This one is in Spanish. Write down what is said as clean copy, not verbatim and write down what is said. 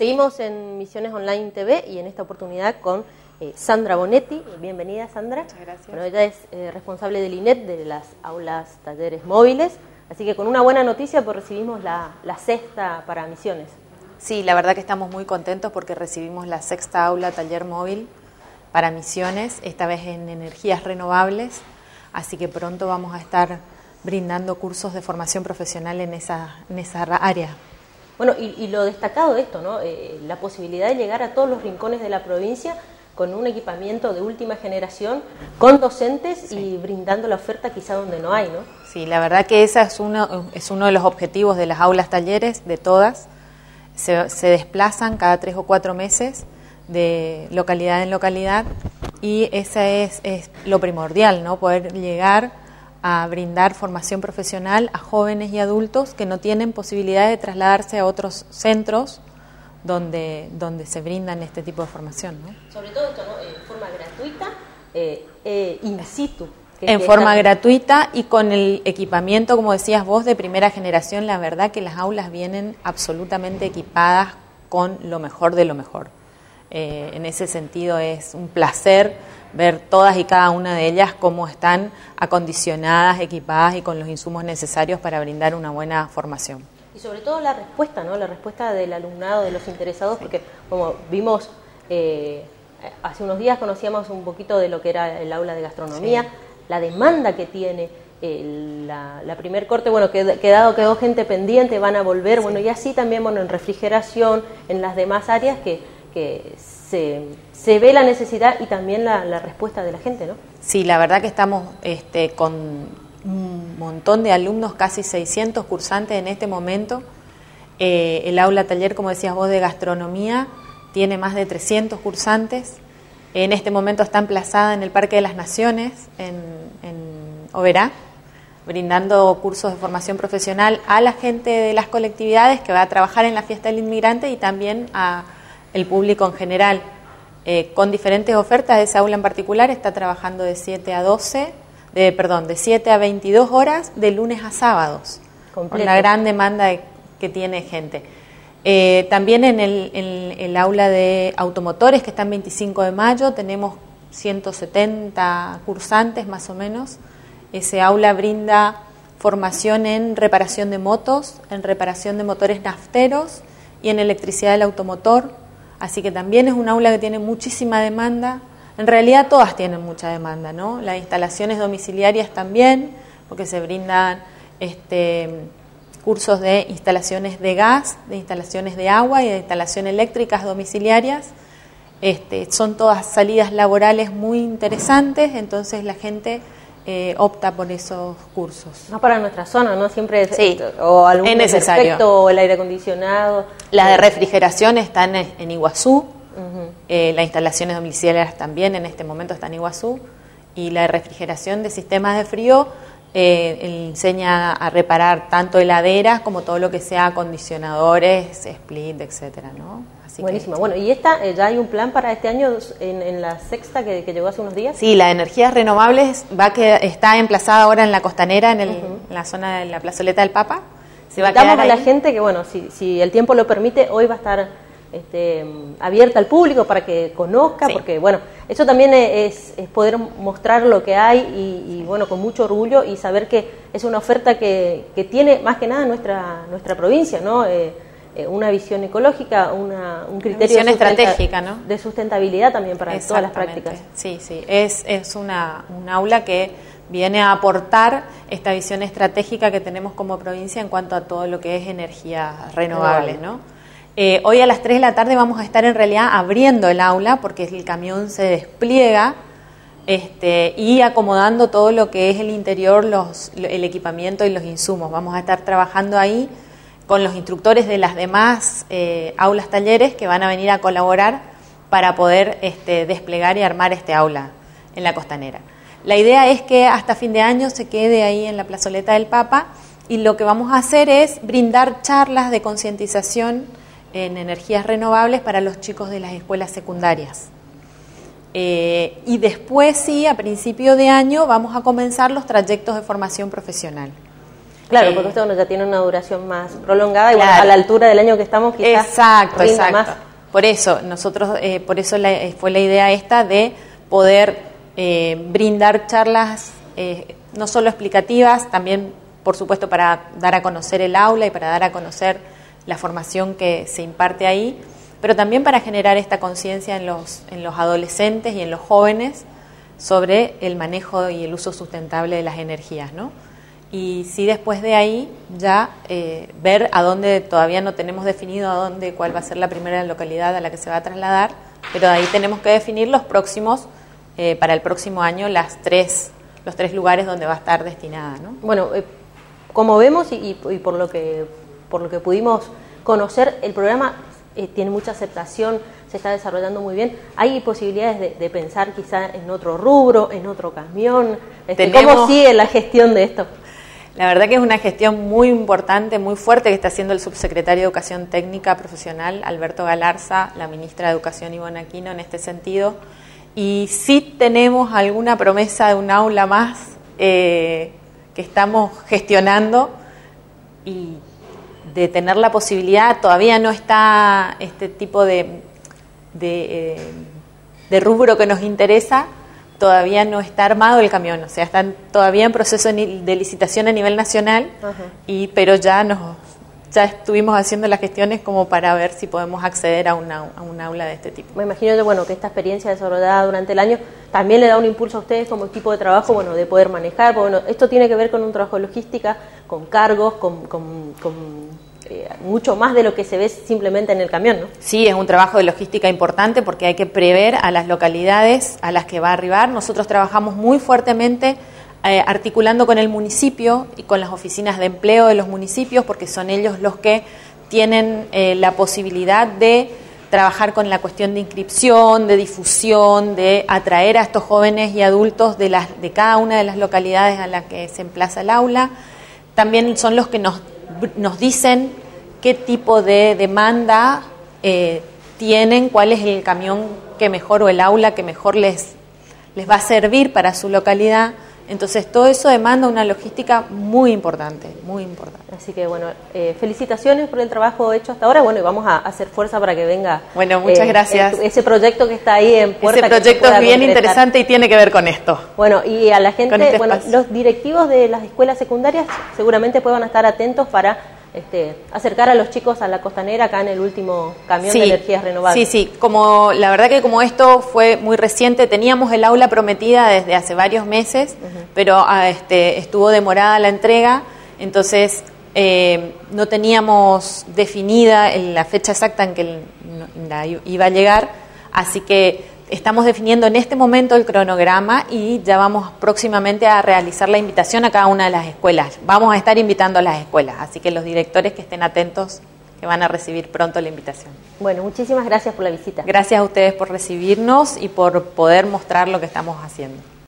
Seguimos en Misiones Online TV y en esta oportunidad con Sandra Bonetti. Bienvenida, Sandra. Muchas gracias. Bueno, ella es responsable del INET, de las aulas talleres móviles, así que con una buena noticia, pues recibimos la sexta para Misiones. Sí, la verdad que estamos muy contentos porque recibimos la sexta aula taller móvil para Misiones, esta vez en energías renovables, así que pronto vamos a estar brindando cursos de formación profesional en esa área. Bueno, y lo destacado de esto, ¿no? La posibilidad de llegar a todos los rincones de la provincia con un equipamiento de última generación, con docentes, sí, y brindando la oferta quizá donde no hay, ¿no? Sí, la verdad que ese es uno de los objetivos de las aulas talleres, de todas. Se desplazan cada 3 o 4 meses de localidad en localidad y ese es lo primordial, ¿no? Poder llegar a brindar formación profesional a jóvenes y adultos que no tienen posibilidad de trasladarse a otros centros donde se brindan este tipo de formación, ¿no? Sobre todo esto, ¿no? En forma gratuita, in situ. En forma gratuita y con el equipamiento, como decías vos, de primera generación. La verdad que las aulas vienen absolutamente equipadas con lo mejor de lo mejor. En ese sentido es un placer ver todas y cada una de ellas cómo están acondicionadas, equipadas y con los insumos necesarios para brindar una buena formación. Y sobre todo la respuesta, ¿no? La respuesta del alumnado, de los interesados, sí, porque como vimos hace unos días conocíamos un poquito de lo que era el aula de gastronomía, sí, la demanda que tiene, la primer corte, bueno, quedó gente pendiente, van a volver, sí, bueno, y así también, bueno, en refrigeración, en las demás áreas que se ve la necesidad y también la respuesta de la gente, ¿no? Sí, la verdad que estamos con un montón de alumnos, casi 600 cursantes en este momento. El aula taller, como decías vos, de gastronomía, tiene más de 300 cursantes. En este momento está emplazada en el Parque de las Naciones, en Oberá, brindando cursos de formación profesional a la gente de las colectividades que va a trabajar en la fiesta del inmigrante y también a el público en general, con diferentes ofertas. Esa aula en particular está trabajando de 7 a 22 horas de lunes a sábados, completo, con la gran demanda que tiene gente. También en el aula de automotores, que está en 25 de mayo, tenemos 170 cursantes más o menos. Ese aula brinda formación en reparación de motos, en reparación de motores nafteros y en electricidad del automotor. Así que también es un aula que tiene muchísima demanda. En realidad todas tienen mucha demanda, ¿no? Las instalaciones domiciliarias también, porque se brindan cursos de instalaciones de gas, de instalaciones de agua y de instalaciones eléctricas domiciliarias. Son todas salidas laborales muy interesantes, entonces la gente opta por esos cursos. No para nuestra zona, ¿no? Siempre sí, o algún es necesario. Defecto, o el aire acondicionado. Las de refrigeración están en Iguazú, las instalaciones domiciliarias también en este momento están en Iguazú, y la de refrigeración de sistemas de frío enseña a reparar tanto heladeras como todo lo que sea acondicionadores, split, etcétera, ¿no? Así buenísimo. Bueno, ¿y ya hay un plan para este año en la sexta que llegó hace unos días? Sí, la de energías renovables está emplazada ahora en la Costanera, en la zona de la plazoleta del Papa. Se va a quedar a la gente que, bueno, si el tiempo lo permite, hoy va a estar abierta al público para que conozca, sí, porque, bueno, eso también es poder mostrar lo que hay y, bueno, con mucho orgullo y saber que es una oferta que tiene más que nada nuestra provincia, ¿no? Una visión ecológica, un criterio estratégica, ¿no? De sustentabilidad también para todas las prácticas. Sí, es un aula que viene a aportar esta visión estratégica que tenemos como provincia en cuanto a todo lo que es energías renovables, ¿no? Hoy a las 3 de la tarde vamos a estar en realidad abriendo el aula porque el camión se despliega y acomodando todo lo que es el interior, el equipamiento y los insumos. Vamos a estar trabajando ahí con los instructores de las demás aulas talleres que van a venir a colaborar para poder desplegar y armar este aula en la Costanera. La idea es que hasta fin de año se quede ahí en la plazoleta del Papa y lo que vamos a hacer es brindar charlas de concientización en energías renovables para los chicos de las escuelas secundarias. Y después, sí, a principio de año vamos a comenzar los trayectos de formación profesional. Claro, porque esto ya tiene una duración más prolongada y claro, bueno, a la altura del año que estamos quizás exacto. más. Por eso, nosotros, por eso fue la idea esta de poder brindar charlas no solo explicativas, también, por supuesto, para dar a conocer el aula y para dar a conocer la formación que se imparte ahí, pero también para generar esta conciencia en los adolescentes y en los jóvenes sobre el manejo y el uso sustentable de las energías, ¿no? Y sí, después de ahí ya ver a dónde todavía no tenemos definido cuál va a ser la primera localidad a la que se va a trasladar, pero ahí tenemos que definir los próximos, para el próximo año, los tres lugares donde va a estar destinada, ¿no? Bueno, como vemos y por lo que pudimos conocer, el programa tiene mucha aceptación, se está desarrollando muy bien. Hay posibilidades de pensar quizá en otro rubro, en otro camión. ¿Cómo sigue la gestión de esto? La verdad que es una gestión muy importante, muy fuerte que está haciendo el subsecretario de Educación Técnica Profesional, Alberto Galarza, la ministra de Educación, Ivonne Aquino, en este sentido. Y sí tenemos alguna promesa de un aula más que estamos gestionando y de tener la posibilidad. Todavía no está este tipo de rubro que nos interesa, todavía no está armado el camión, o sea, están todavía en proceso de licitación a nivel nacional, pero ya estuvimos haciendo las gestiones como para ver si podemos acceder a un aula de este tipo. Me imagino yo, bueno, que esta experiencia desarrollada durante el año también le da un impulso a ustedes como equipo de trabajo, bueno, de poder manejar, porque, bueno, esto tiene que ver con un trabajo de logística, con cargos, con mucho más de lo que se ve simplemente en el camión, ¿no? Sí, es un trabajo de logística importante porque hay que prever a las localidades a las que va a arribar. Nosotros trabajamos muy fuertemente articulando con el municipio y con las oficinas de empleo de los municipios, porque son ellos los que tienen la posibilidad de trabajar con la cuestión de inscripción, de difusión, de atraer a estos jóvenes y adultos de cada una de las localidades a las que se emplaza el aula. También son los que nos dicen qué tipo de demanda tienen, cuál es el camión que mejor o el aula que mejor les va a servir para su localidad. Entonces todo eso demanda una logística muy importante, muy importante. Así que bueno, felicitaciones por el trabajo hecho hasta ahora, bueno, y vamos a hacer fuerza para que venga. Bueno, muchas gracias. Ese proyecto que está ahí en puerta. Ese proyecto es bien interesante y tiene que ver con esto. Bueno, y a la gente, bueno, los directivos de las escuelas secundarias seguramente puedan estar atentos para acercar a los chicos a la costanera acá en el último camión de energías renovables. Sí, la verdad que como esto fue muy reciente, teníamos el aula prometida desde hace varios meses, pero estuvo demorada la entrega, entonces no teníamos definida la fecha exacta en que iba a llegar, así que estamos definiendo en este momento el cronograma y ya vamos próximamente a realizar la invitación a cada una de las escuelas. Vamos a estar invitando a las escuelas, así que los directores que estén atentos, que van a recibir pronto la invitación. Bueno, muchísimas gracias por la visita. Gracias a ustedes por recibirnos y por poder mostrar lo que estamos haciendo.